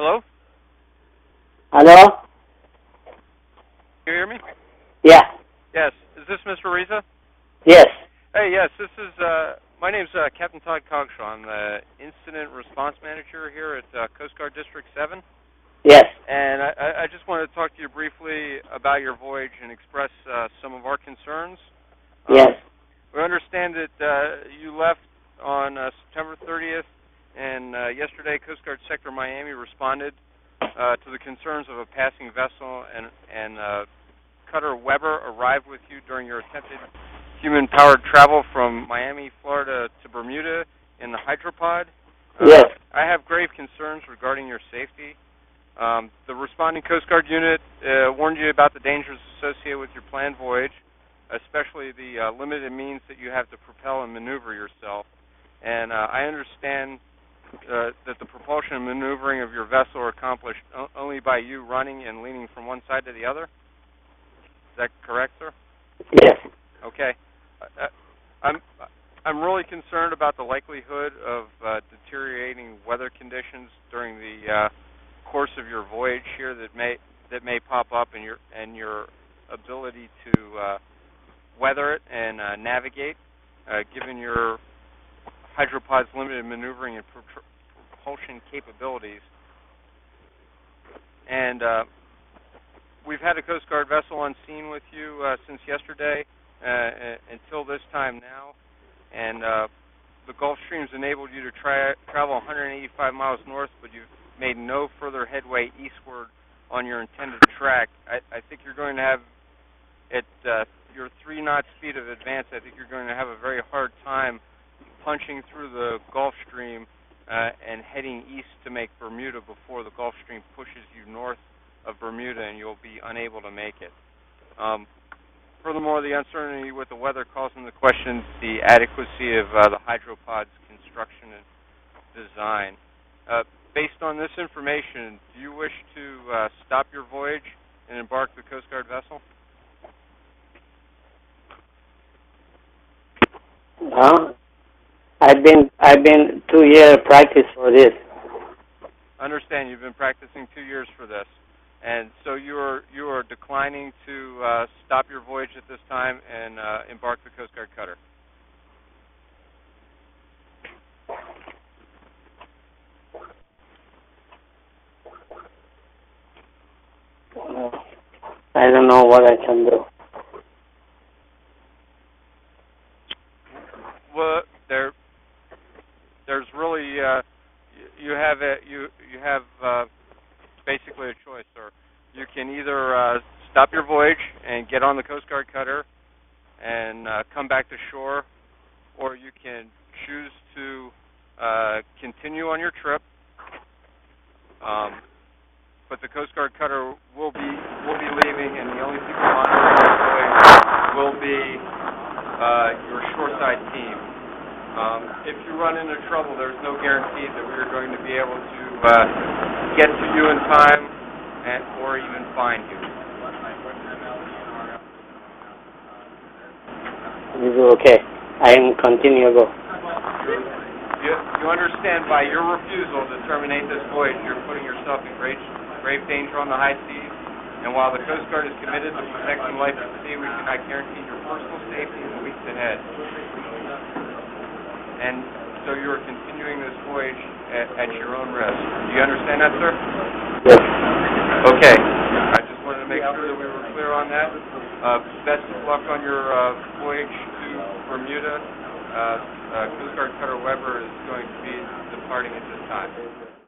Hello? Hello? Can you hear me? Yeah. Yes. Is this Mr. Riza? Yes. Hey, yes. This is, my name's Captain Todd Cogshaw. I'm the Incident Response Manager here at Coast Guard District 7. Yes. And I just wanted to talk to you briefly about your voyage and express some of our concerns. Yes. We understand that you left on September 30th, and yesterday Coast Guard Sector Miami responded to the concerns of a passing vessel, and Cutter Weber arrived with you during your attempted human-powered travel from Miami, Florida to Bermuda in the hydropod. Yes. I have grave concerns regarding your safety. The responding Coast Guard unit warned you about the dangers associated with your planned voyage, especially the limited means that you have to propel and maneuver yourself. And I understand that the propulsion and maneuvering of your vessel are accomplished only by you running and leaning from one side to the other. Is that correct, sir? Yes. Okay. I'm really concerned about the likelihood of deteriorating weather conditions during the course of your voyage here that may pop up, and your ability to weather it and navigate, given your hydropod's limited maneuvering and propulsion capabilities. And we've had a Coast Guard vessel on scene with you since yesterday until this time now, and the Gulf Stream's enabled you to travel 185 miles north, but you've made no further headway eastward on your intended track. I think you're going to have, at your 3-knot speed of advance, I think you're going to have a very hard time punching through the Gulf Stream and heading east to make Bermuda before the Gulf Stream pushes you north of Bermuda, and you'll be unable to make it. Furthermore, the uncertainty with the weather calls into question the adequacy of the hydropod's construction and design. Based on this information, do you wish to stop your voyage and embark the Coast Guard vessel? No. I've been 2 years practice for this. I understand you've been practicing 2 years for this, and so you are declining to stop your voyage at this time and embark the Coast Guard cutter. I don't know what I can do. Well, there's really you have basically a choice, sir. You can either stop your voyage and get on the Coast Guard cutter and come back to shore, or you can choose to continue on your trip. But the Coast Guard cutter will be leaving, and the only people monitoring the voyage will be your shoreside team. If you run into trouble, there's no guarantee that we are going to be able to get to you in time or even find you. Okay. I am continue go. You understand by your refusal to terminate this voyage, you're putting yourself in grave danger on the high seas. And while the Coast Guard is committed to protecting life at sea, we cannot guarantee your personal safety in the weeks ahead. And so you are continuing this voyage at your own risk. Do you understand that, sir? Yes. Okay. I just wanted to make sure that we were clear on that. Best of luck on your voyage to Bermuda. Coast Guard Cutter Weber is going to be departing at this time.